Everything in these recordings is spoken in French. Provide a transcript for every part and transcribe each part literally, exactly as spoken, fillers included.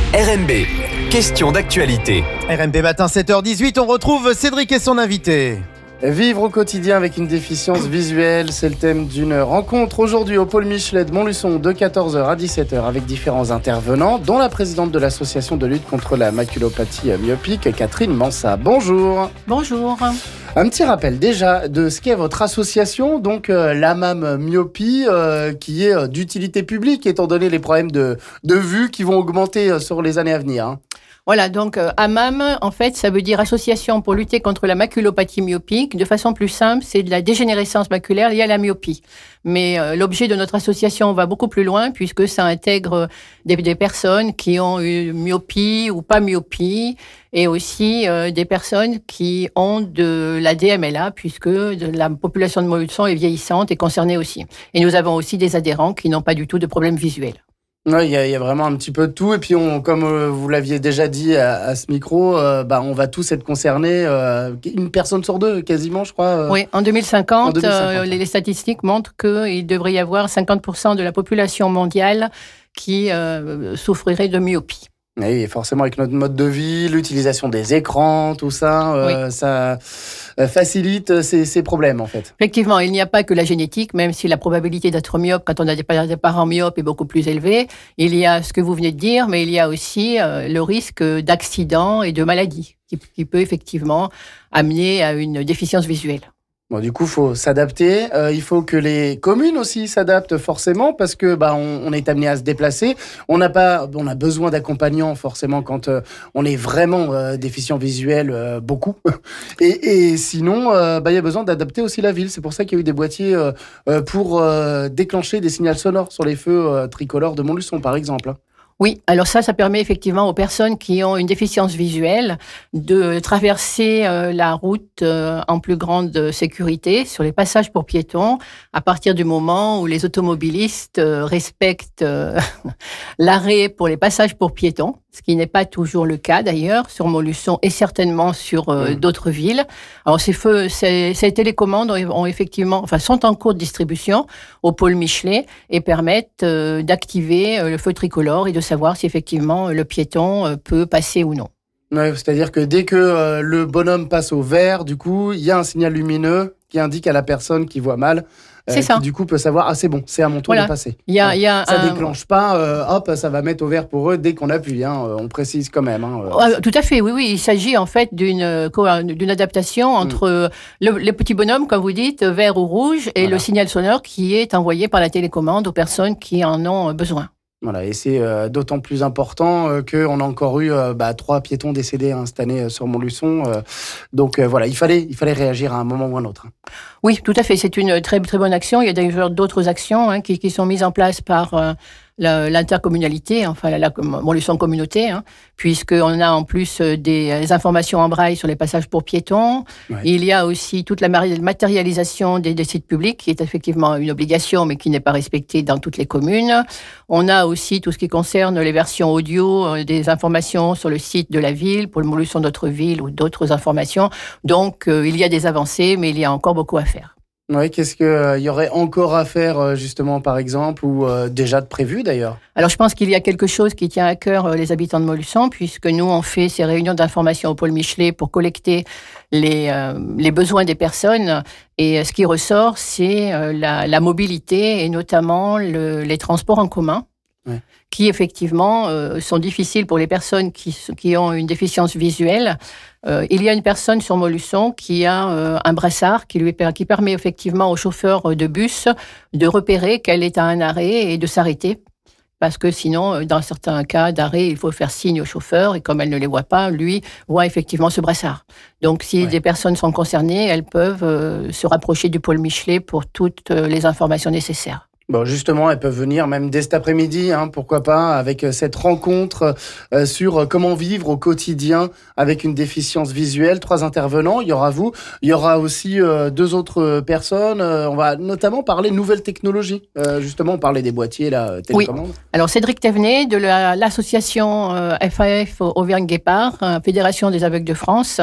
R M B, question d'actualité. R M B matin sept heures dix-huit, on retrouve Cédric et son invité. Vivre au quotidien avec une déficience visuelle, c'est le thème d'une rencontre aujourd'hui au pôle Michelet de Montluçon de quatorze heures à dix-sept heures avec différents intervenants, dont la présidente de l'association de lutte contre la maculopathie myopique, Catherine Mansa. Bonjour. Bonjour. Un petit rappel déjà de ce qu'est votre association, donc euh, l'A M A M Myopie, euh, qui est euh, d'utilité publique étant donné les problèmes de, de vue qui vont augmenter euh, sur les années à venir. Hein. Voilà, donc euh, A M A M, en fait, ça veut dire Association pour lutter contre la maculopathie myopique. De façon plus simple, c'est de la dégénérescence maculaire liée à la myopie. Mais euh, l'objet de notre association va beaucoup plus loin puisque ça intègre des, des personnes qui ont une myopie ou pas myopie et aussi euh, des personnes qui ont de la D M L A puisque de la population de Montluçon est vieillissante et concernée aussi. Et nous avons aussi des adhérents qui n'ont pas du tout de problème visuel. Oui, il y, y a vraiment un petit peu de tout. Et puis, on, comme euh, vous l'aviez déjà dit à, à ce micro, euh, bah, on va tous être concernés. Euh, une personne sur deux, quasiment, je crois. Euh, oui, en deux mille cinquante, en deux mille cinquante euh, les, les statistiques montrent qu'il devrait y avoir cinquante pour cent de la population mondiale qui euh, souffrirait de myopie. Oui, forcément, avec notre mode de vie, l'utilisation des écrans, tout ça, euh, oui. ça facilite ces, ces problèmes, en fait. Effectivement, il n'y a pas que la génétique, même si la probabilité d'être myope quand on a des parents myopes est beaucoup plus élevée. Il y a ce que vous venez de dire, mais il y a aussi euh, le risque d'accident et de maladie qui, qui peut effectivement amener à une déficience visuelle. Bon, du coup, il faut s'adapter. Euh, il faut que les communes aussi s'adaptent forcément parce que bah, on, on est amené à se déplacer. On n'a pas, on a besoin d'accompagnants forcément quand euh, on est vraiment euh, déficient visuel, euh, beaucoup. Et, et sinon, euh, bah, il y a besoin d'adapter aussi la ville. C'est pour ça qu'il y a eu des boîtiers euh, euh, pour euh, déclencher des signaux sonores sur les feux euh, tricolores de Montluçon, par exemple. Oui, alors ça, ça permet effectivement aux personnes qui ont une déficience visuelle de traverser euh, la route euh, en plus grande sécurité sur les passages pour piétons à partir du moment où les automobilistes euh, respectent euh, l'arrêt pour les passages pour piétons, ce qui n'est pas toujours le cas d'ailleurs sur Montluçon et certainement sur euh, mmh. d'autres villes. Alors ces feux, ces, ces télécommandes ont effectivement, enfin sont en cours de distribution au pôle Michelet et permettent euh, d'activer euh, le feu tricolore et de savoir si effectivement le piéton peut passer ou non. Ouais, c'est-à-dire que dès que euh, le bonhomme passe au vert, du coup, il y a un signal lumineux qui indique à la personne qui voit mal, euh, c'est ça. Qui du coup peut savoir, ah c'est bon, c'est à mon tour voilà. de passer. Il y a, il y a ça un... déclenche pas, euh, hop, ça va mettre au vert pour eux dès qu'on appuie, hein, on précise quand même. Hein, euh. Tout à fait, oui, oui, il s'agit en fait d'une, d'une adaptation entre mm. le, le petit bonhomme, comme vous dites, vert ou rouge, et voilà. le signal sonore qui est envoyé par la télécommande aux personnes qui en ont besoin. Voilà, et c'est euh, d'autant plus important euh, qu'on a encore eu euh, bah, trois piétons décédés hein, cette année euh, sur Montluçon. Euh, donc euh, voilà, il fallait, il fallait réagir à un moment ou à un autre. Oui, tout à fait. C'est une très, très bonne action. Il y a d'ailleurs d'autres actions hein, qui, qui sont mises en place par euh, la, l'intercommunalité, enfin la, la Montluçon communauté, hein, puisqu'on a en plus des informations en braille sur les passages pour piétons. Ouais. Il y a aussi toute la matérialisation des, des sites publics, qui est effectivement une obligation, mais qui n'est pas respectée dans toutes les communes. On a aussi tout ce qui concerne les versions audio, des informations sur le site de la ville, pour le Montluçon d'autres villes ou d'autres informations. Donc, euh, il y a des avancées, mais il y a encore beaucoup à faire. Oui, qu'est-ce qu'il euh, y aurait encore à faire, justement, par exemple, ou euh, déjà de prévu, d'ailleurs ? Alors, je pense qu'il y a quelque chose qui tient à cœur euh, les habitants de Montluçon, puisque nous, on fait ces réunions d'information au pôle Michelet pour collecter les, euh, les besoins des personnes. Et euh, ce qui ressort, c'est euh, la, la mobilité et notamment le, les transports en commun. Ouais. Qui effectivement euh, sont difficiles pour les personnes qui, qui ont une déficience visuelle. Euh, il y a une personne sur Montluçon qui a euh, un brassard qui, lui, qui permet effectivement au chauffeur de bus de repérer qu'elle est à un arrêt et de s'arrêter. Parce que sinon, dans certains cas d'arrêt, il faut faire signe au chauffeur et comme elle ne les voit pas, lui voit effectivement ce brassard. Donc si ouais. des personnes sont concernées, elles peuvent euh, se rapprocher du pôle Michelet pour toutes les informations nécessaires. Bon, justement, elles peuvent venir même dès cet après-midi, hein, pourquoi pas, avec cette rencontre euh, sur comment vivre au quotidien avec une déficience visuelle. Trois intervenants, il y aura vous, il y aura aussi euh, deux autres personnes. Euh, on va notamment parler nouvelles technologies. Euh, justement, on parlait des boîtiers, là, télécommande. Oui. Alors, Cédric Thévenet, de la, l'association euh, F A F Auvergne-Guépard, Fédération des aveugles de France,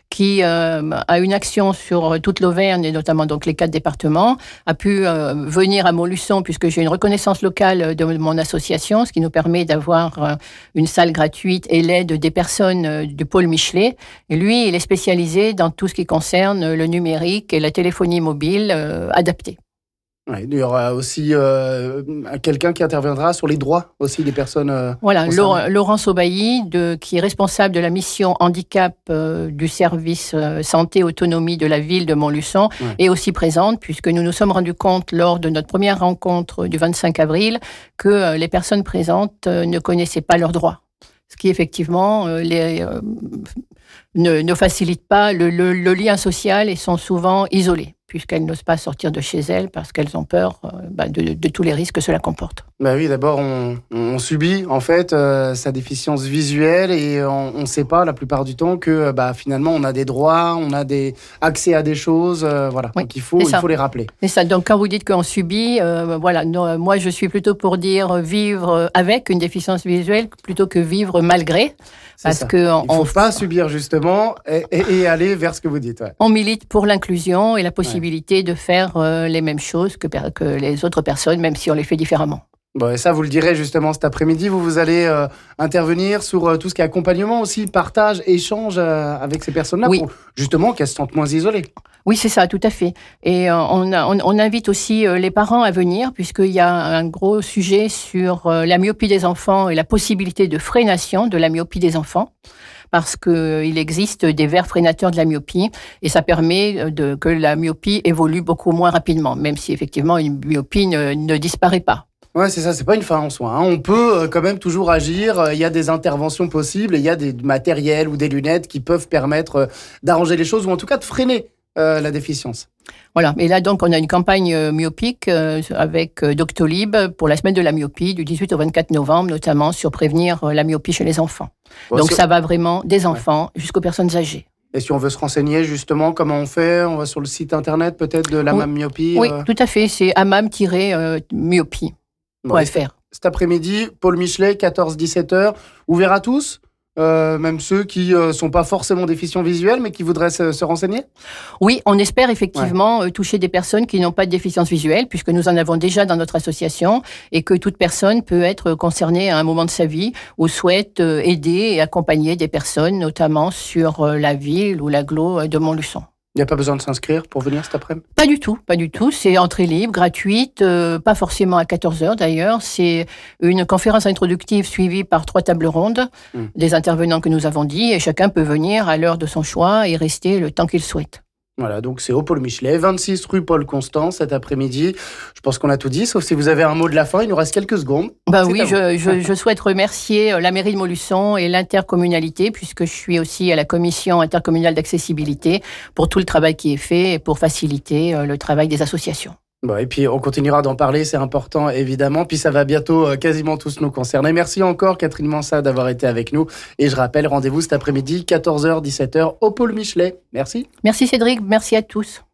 qui euh, a une action sur toute l'Auvergne et notamment donc les quatre départements, a pu euh, venir à Montluçon puisque j'ai une reconnaissance locale de mon association, ce qui nous permet d'avoir euh, une salle gratuite et l'aide des personnes euh, du pôle Michelet. Et lui, il est spécialisé dans tout ce qui concerne le numérique et la téléphonie mobile euh, adaptée. Ouais, il y aura aussi euh, quelqu'un qui interviendra sur les droits aussi des personnes. Euh, voilà, concernées. Laurence Aubailly, de, qui est responsable de la mission handicap euh, du service euh, santé autonomie de la ville de Montluçon, ouais. est aussi présente puisque nous nous sommes rendus compte lors de notre première rencontre du vingt-cinq avril que euh, les personnes présentes euh, ne connaissaient pas leurs droits. Ce qui effectivement euh, les, euh, ne, ne facilite pas le, le, le lien social et sont souvent isolées, puisqu'elles n'osent pas sortir de chez elles parce qu'elles ont peur euh, bah, de, de tous les risques que cela comporte. Bah oui, d'abord, on, on subit en fait euh, sa déficience visuelle et on ne sait pas la plupart du temps que bah, finalement on a des droits, on a des accès à des choses, euh, voilà. Oui, donc il faut, il faut les rappeler. C'est ça. Donc quand vous dites qu'on subit, euh, voilà, non, moi je suis plutôt pour dire vivre avec une déficience visuelle plutôt que vivre malgré. Parce que il ne faut on, pas subir justement et, et, et aller vers ce que vous dites. Ouais. On milite pour l'inclusion et la possibilité ouais. de faire euh, les mêmes choses que, que les autres personnes, même si on les fait différemment. Bon, et ça, vous le direz justement cet après-midi. Vous, vous allez euh, intervenir sur euh, tout ce qui est accompagnement aussi, partage, échange euh, avec ces personnes-là oui. pour justement qu'elles se sentent moins isolées. Oui, c'est ça, tout à fait. Et euh, on, a, on, on invite aussi euh, les parents à venir puisqu'il y a un gros sujet sur euh, la myopie des enfants et la possibilité de freination de la myopie des enfants. Parce qu'il existe des verres freinateurs de la myopie et ça permet de, que la myopie évolue beaucoup moins rapidement, même si effectivement une myopie ne, ne disparaît pas. Ouais, c'est ça, c'est pas une fin en soi. Hein. On peut euh, quand même toujours agir. Il y a des interventions possibles, il y a des matériels ou des lunettes qui peuvent permettre euh, d'arranger les choses ou en tout cas de freiner euh, la déficience. Voilà, et là donc on a une campagne euh, myopique euh, avec euh, Doctolib pour la semaine de la myopie du dix-huit au vingt-quatre novembre, notamment sur prévenir euh, la myopie chez les enfants. Bon, donc sur... ça va vraiment des enfants ouais. jusqu'aux personnes âgées. Et si on veut se renseigner justement, comment on fait? On va sur le site internet peut-être de l'Amam oui. Myopie? Oui, euh... tout à fait, c'est amam myopie point f r. Bon, cet après-midi, Paul Michelet, quatorze à dix-sept heures, ouvert à tous? Euh, même ceux qui ne euh, sont pas forcément déficients visuels, mais qui voudraient se, se renseigner? Oui, on espère effectivement ouais. euh, toucher des personnes qui n'ont pas de déficience visuelle, puisque nous en avons déjà dans notre association, et que toute personne peut être concernée à un moment de sa vie ou souhaite euh, aider et accompagner des personnes, notamment sur euh, la ville ou l'agglo de Montluçon. Il n'y a pas besoin de s'inscrire pour venir cet après-midi? Pas du tout, pas du tout. C'est entrée libre, gratuite, euh, pas forcément à quatorze heures d'ailleurs. C'est une conférence introductive suivie par trois tables rondes, mmh. des intervenants que nous avons dit, et chacun peut venir à l'heure de son choix et rester le temps qu'il souhaite. Voilà, donc c'est au Paul Michelet, vingt-six rue Paul Constant, cet après-midi. Je pense qu'on a tout dit, sauf si vous avez un mot de la fin, il nous reste quelques secondes. Bah oui, je, je, je souhaite remercier la mairie de Montluçon et l'intercommunalité, puisque je suis aussi à la commission intercommunale d'accessibilité, pour tout le travail qui est fait et pour faciliter le travail des associations. Bon, et puis on continuera d'en parler, c'est important évidemment, puis ça va bientôt euh, quasiment tous nous concerner. Merci encore Catherine Mansat d'avoir été avec nous, et je rappelle, rendez-vous cet après-midi, quatorze heures à dix-sept heures au Paul Michelet. Merci. Merci Cédric, merci à tous.